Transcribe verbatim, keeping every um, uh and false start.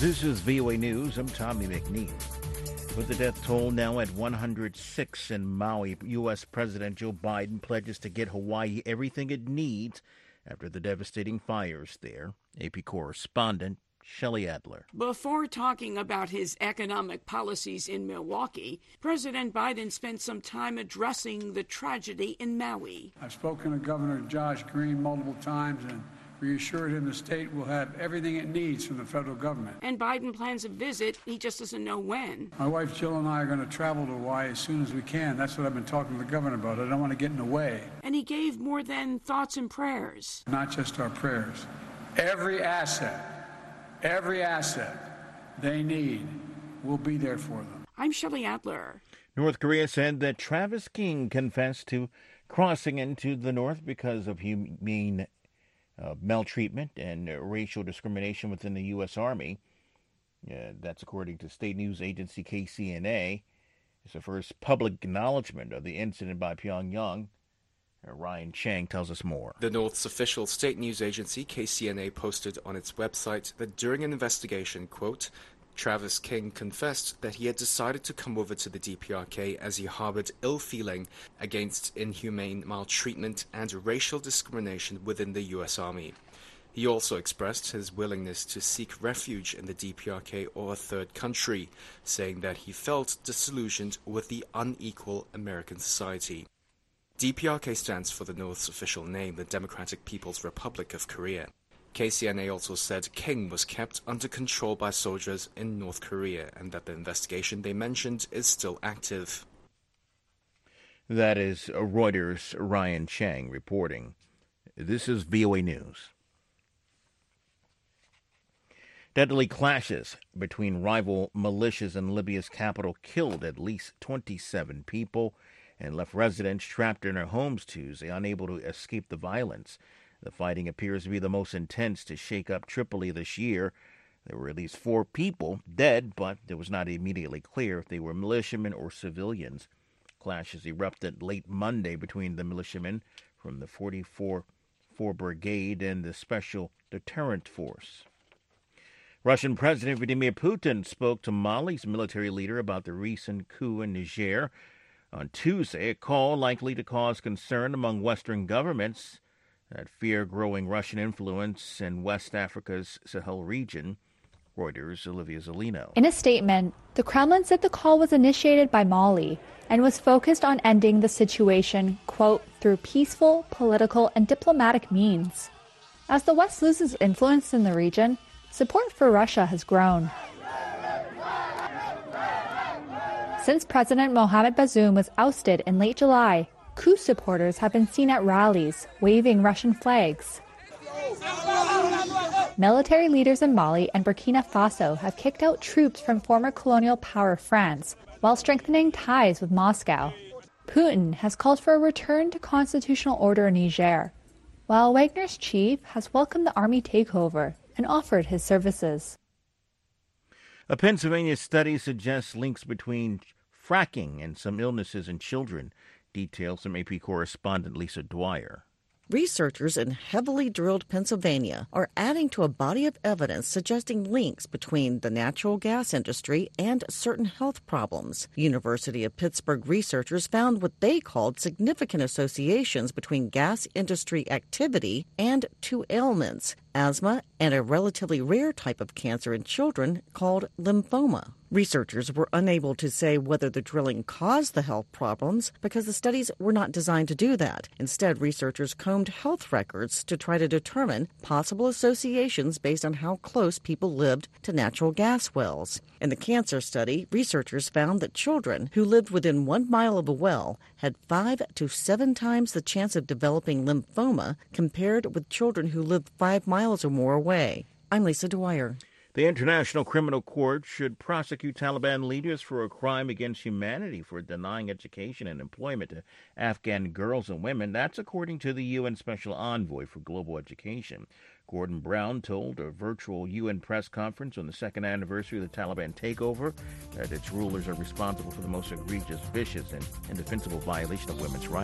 This is V O A News. I'm Tommy McNeil. With the death toll now at one hundred six in Maui, U S. President Joe Biden pledges to get Hawaii everything it needs after the devastating fires there. A P correspondent Shelley Adler. Before talking about his economic policies in Milwaukee, President Biden spent some time addressing the tragedy in Maui. I've spoken to Governor Josh Green multiple times and reassured him the state will have everything it needs from the federal government. And Biden plans a visit. He just doesn't know when. My wife Jill and I are going to travel to Hawaii as soon as we can. That's what I've been talking to the governor about. I don't want to get in the way. And he gave more than thoughts and prayers. Not just our prayers. Every asset, every asset they need will be there for them. I'm Shelley Adler. North Korea said that Travis King confessed to crossing into the North because of humane Uh, maltreatment and uh, racial discrimination within the U S. Army. Uh, that's according to state news agency K C N A. It's the first public acknowledgement of the incident by Pyongyang. Uh, Ryan Chang tells us more. The North's official state news agency K C N A posted on its website that during an investigation, quote, Travis King confessed that he had decided to come over to the D P R K as he harbored ill feeling against inhumane maltreatment and racial discrimination within the U S. Army. He also expressed his willingness to seek refuge in the D P R K or a third country, saying that he felt disillusioned with the unequal American society. D P R K stands for the North's official name, the Democratic People's Republic of Korea. K C N A also said King was kept under control by soldiers in North Korea and that the investigation they mentioned is still active. That is Reuters' Ryan Chang reporting. This is V O A News. Deadly clashes between rival militias in Libya's capital killed at least twenty-seven people and left residents trapped in their homes Tuesday, unable to escape the violence. The fighting appears to be the most intense to shake up Tripoli this year. There were at least four people dead, but it was not immediately clear if they were militiamen or civilians. Clashes erupted late Monday between the militiamen from the forty-fourth Brigade and the Special Deterrent Force. Russian President Vladimir Putin spoke to Mali's military leader about the recent coup in Niger on Tuesday, a call likely to cause concern among Western governments that fear growing Russian influence in West Africa's Sahel region. Reuters' Olivia Zolino. In a statement, the Kremlin said the call was initiated by Mali and was focused on ending the situation, quote, through peaceful, political, and diplomatic means. As the West loses influence in the region, support for Russia has grown. Since President Mohamed Bazoum was ousted in late July, coup supporters have been seen at rallies, waving Russian flags. Military leaders in Mali and Burkina Faso have kicked out troops from former colonial power France, while strengthening ties with Moscow. Putin has called for a return to constitutional order in Niger, while Wagner's chief has welcomed the army takeover and offered his services. A Pennsylvania study suggests links between fracking and some illnesses in children. Details from A P correspondent Lisa Dwyer. Researchers in heavily drilled Pennsylvania are adding to a body of evidence suggesting links between the natural gas industry and certain health problems. University of Pittsburgh researchers found what they called significant associations between gas industry activity and two ailments, asthma and a relatively rare type of cancer in children called lymphoma. Researchers were unable to say whether the drilling caused the health problems because the studies were not designed to do that. Instead, researchers combed health records to try to determine possible associations based on how close people lived to natural gas wells. In the cancer study, researchers found that children who lived within one mile of a well had five to seven times the chance of developing lymphoma compared with children who lived five miles or more away. I'm Lisa Dwyer. The International Criminal Court should prosecute Taliban leaders for a crime against humanity for denying education and employment to Afghan girls and women. That's according to the U N Special Envoy for Global Education. Gordon Brown told a virtual U N press conference on the second anniversary of the Taliban takeover that its rulers are responsible for the most egregious, vicious, and indefensible violation of women's rights.